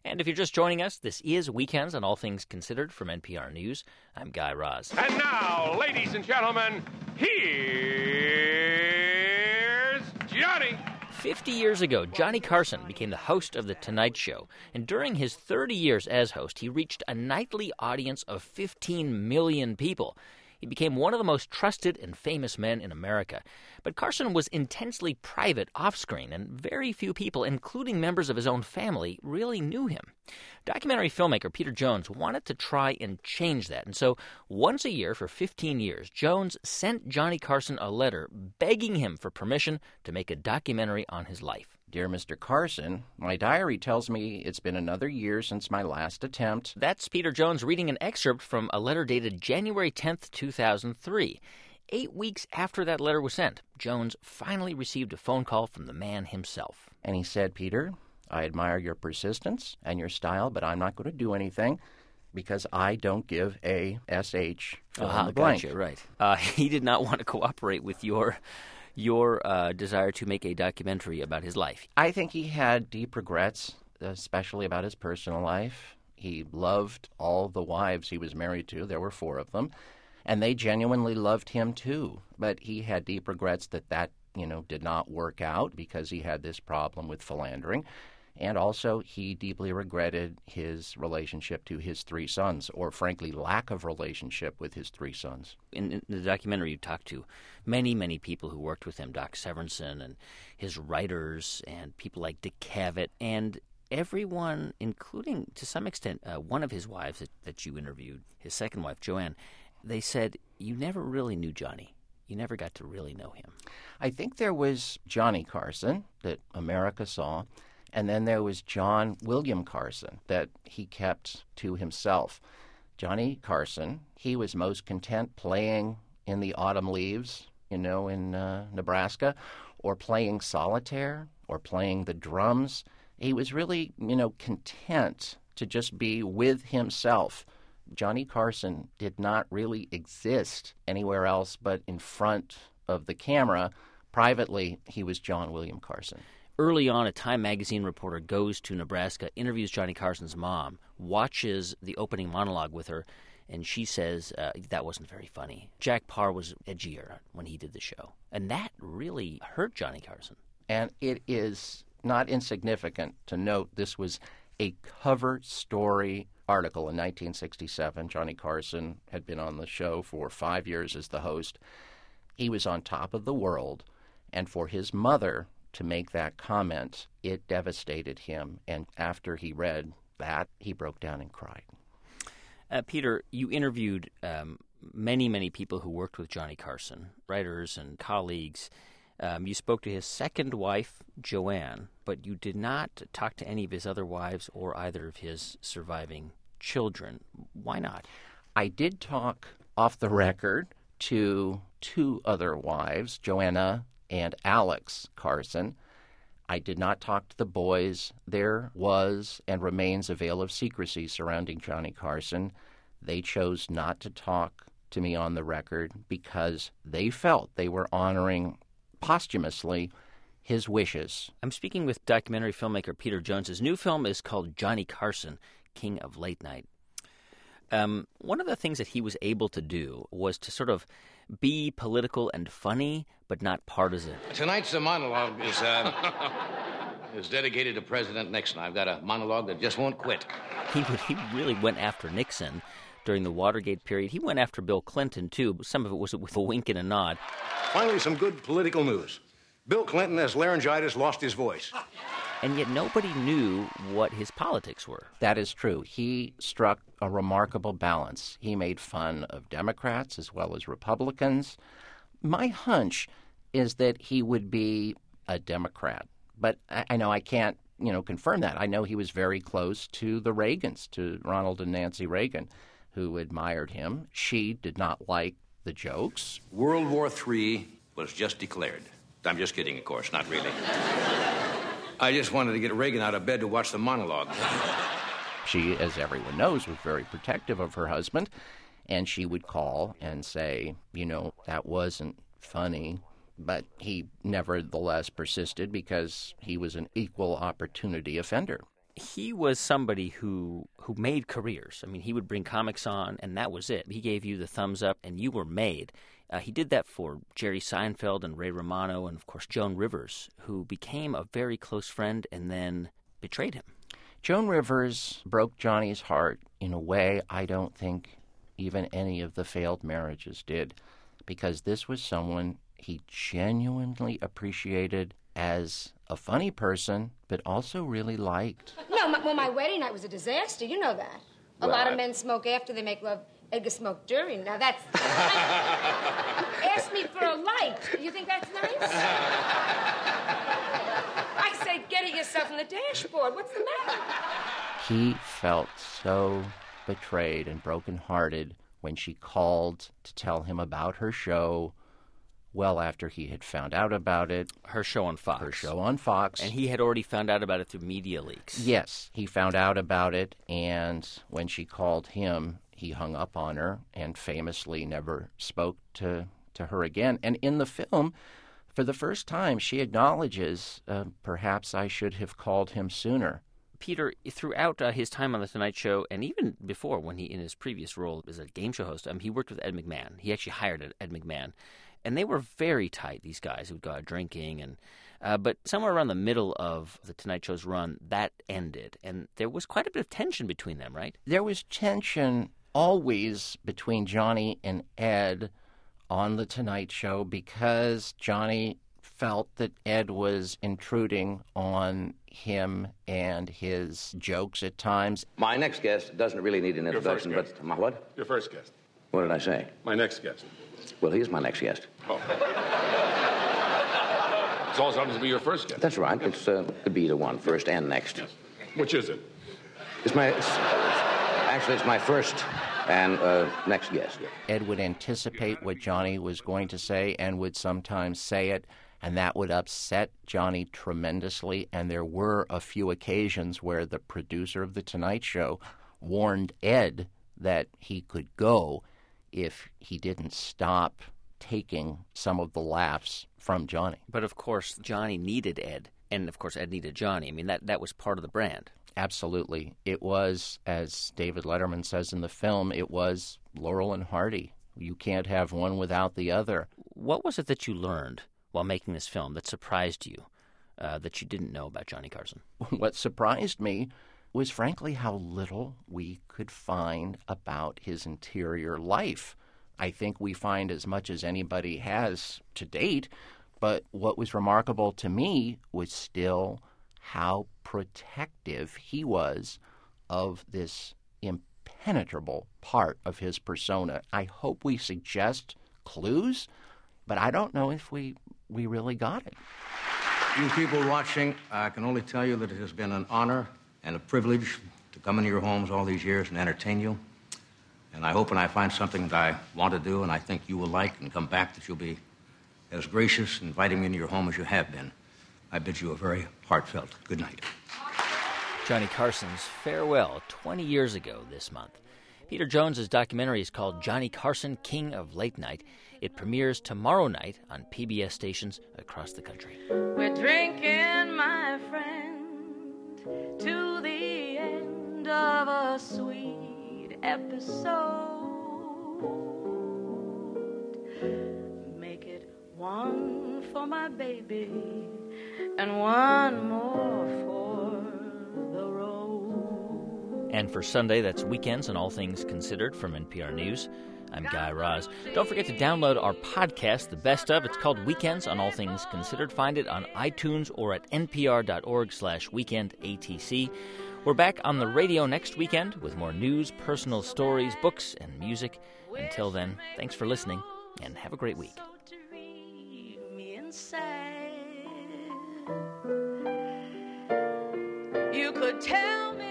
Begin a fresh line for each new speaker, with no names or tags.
And if you're just joining us, this is Weekends on All Things Considered from NPR News. I'm Guy Raz.
And now, ladies and gentlemen, here's Johnny.
50 years ago, Johnny Carson became the host of The Tonight Show, and during his 30 years as host, he reached a nightly audience of 15 million people. He became one of the most trusted and famous men in America. But Carson was intensely private off-screen, and very few people, including members of his own family, really knew him. Documentary filmmaker Peter Jones wanted to try and change that, and so once a year for 15 years, Jones sent Johnny Carson a letter begging him for permission to make a documentary on his life.
Dear Mr. Carson, my diary tells me it's been another year since my last attempt.
That's Peter Jones reading an excerpt from a letter dated January 10th, 2003. 8 weeks after that letter was sent, Jones finally received a phone call from the man himself.
And he said, Peter, I admire your persistence and your style, but I'm not going to do anything because I don't give a SH fill in the blank.
Gotcha, right. He did not want to cooperate with your desire to make a documentary about his life.
I think he had deep regrets, especially about his personal life. He loved all the wives he was married to. There were 4 of them. And they genuinely loved him, too. But he had deep regrets that did not work out because he had this problem with philandering. And also, he deeply regretted his relationship to his 3 sons, or frankly, lack of relationship with his 3 sons.
In the documentary, you talked to many, many people who worked with him, Doc Severinsen and his writers and people like Dick Cavett, and everyone, including, to some extent, one of his wives that you interviewed, his second wife, Joanne, they said, you never really knew Johnny. You never got to really know him.
I think there was Johnny Carson that America saw, and then there was John William Carson that he kept to himself. Johnny Carson, he was most content playing in the autumn leaves, in Nebraska, or playing solitaire, or playing the drums. He was really, content to just be with himself. Johnny Carson did not really exist anywhere else but in front of the camera. Privately, he was John William Carson.
Early on, a Time magazine reporter goes to Nebraska, interviews Johnny Carson's mom, watches the opening monologue with her, and she says that wasn't very funny. Jack Paar was edgier when he did the show. And that really hurt Johnny Carson.
And it is not insignificant to note this was a cover story article in 1967. Johnny Carson had been on the show for 5 years as the host. He was on top of the world, and for his mother to make that comment, it devastated him. And after he read that, he broke down and cried.
Peter, you interviewed many, many people who worked with Johnny Carson, writers and colleagues. You spoke to his second wife, Joanne, but you did not talk to any of his other wives or either of his surviving children. Why not?
I did talk off the record to 2 other wives, Joanna and Alex Carson. I did not talk to the boys. There was and remains a veil of secrecy surrounding Johnny Carson. They chose not to talk to me on the record because they felt they were honoring posthumously his wishes.
I'm speaking with documentary filmmaker Peter Jones. His new film is called Johnny Carson, King of Late Night. One of the things that he was able to do was to sort of be political and funny, but not partisan.
Tonight's monologue is dedicated to President Nixon. I've got a monologue that just won't quit.
He really went after Nixon during the Watergate period. He went after Bill Clinton, too, but some of it was with a wink and a nod.
Finally, some good political news. Bill Clinton has laryngitis, lost his voice.
And yet nobody knew what his politics were.
That is true. He struck a remarkable balance. He made fun of Democrats as well as Republicans. My hunch is that he would be a Democrat. But I know I can't, confirm that. I know he was very close to the Reagans, to Ronald and Nancy Reagan, who admired him. She did not like the jokes.
World War III was just declared. I'm just kidding, of course, not really. I just wanted to get Reagan out of bed to watch the monologue.
She, as everyone knows, was very protective of her husband, and she would call and say, that wasn't funny. But he nevertheless persisted because he was an equal opportunity offender.
He was somebody who made careers. I mean, he would bring comics on, and that was it. He gave you the thumbs up, and you were made. He did that for Jerry Seinfeld and Ray Romano and, of course, Joan Rivers, who became a very close friend and then betrayed him.
Joan Rivers broke Johnny's heart in a way I don't think even any of the failed marriages did, because this was someone he genuinely appreciated as a funny person, but also really liked.
No, my wedding night was a disaster. You know that. A lot of men smoke after they make love. Edgar smoked during. Now that's... Ask me for a light. You think that's nice? I say, get it yourself on the dashboard. What's the matter?
He felt so betrayed and brokenhearted when she called to tell him about her show well after he had found out about it.
Her show on Fox.
Her show on Fox.
And he had already found out about it through media leaks.
Yes, he found out about it, and when she called him, he hung up on her and famously never spoke to her again. And in the film, for the first time, she acknowledges, perhaps I should have called him sooner.
Peter, throughout his time on The Tonight Show, and even before, when he, in his previous role as a game show host, he worked with Ed McMahon. He actually hired Ed McMahon. And they were very tight, these guys who would go out drinking. But somewhere around the middle of The Tonight Show's run, that ended. And there was quite a bit of tension between them, right?
There was tension always between Johnny and Ed on The Tonight Show because Johnny felt that Ed was intruding on him and his jokes at times.
My next guest doesn't really need an introduction,
Your first
but... My what?
Your first guest.
What did I say?
My next guest.
Well, he is my next guest.
Oh. It also happens to be your first guest.
That's right. It's could be either one, first and next.
Yes. Which is it?
Actually, it's my first and next guest.
Ed would anticipate what Johnny was going to say and would sometimes say it, and that would upset Johnny tremendously. And there were a few occasions where the producer of The Tonight Show warned Ed that he could go if he didn't stop taking some of the laughs from Johnny.
But, of course, Johnny needed Ed, and, of course, Ed needed Johnny. I mean, that was part of the brand.
Absolutely. It was, as David Letterman says in the film, it was Laurel and Hardy. You can't have one without the other.
What was it that you learned while making this film that surprised you, that you didn't know about Johnny Carson?
What surprised me was, frankly, how little we could find about his interior life. I think we find as much as anybody has to date, but what was remarkable to me was still how protective he was of this impenetrable part of his persona. I hope we suggest clues, but I don't know if we really got it.
You people watching, I can only tell you that it has been an honor and a privilege to come into your homes all these years and entertain you. And I hope when I find something that I want to do and I think you will like and come back, that you'll be as gracious inviting me into your home as you have been. I bid you a very heartfelt good night.
Johnny Carson's farewell 20 years ago this month. Peter Jones's documentary is called Johnny Carson, King of Late Night. It premieres tomorrow night on PBS stations across the country.
We're drinking, my friend, to the end of a sweet episode. Make it one for my baby and one more for the road.
And for Sunday, that's Weekends on All Things Considered from NPR News. I'm Guy Raz. Don't forget to download our podcast, The Best Of. It's called Weekends on All Things Considered. Find it on iTunes or at npr.org/weekendatc. We're back on the radio next weekend with more news, personal stories, books, and music. Until then, thanks for listening, and have a great week.
You could tell me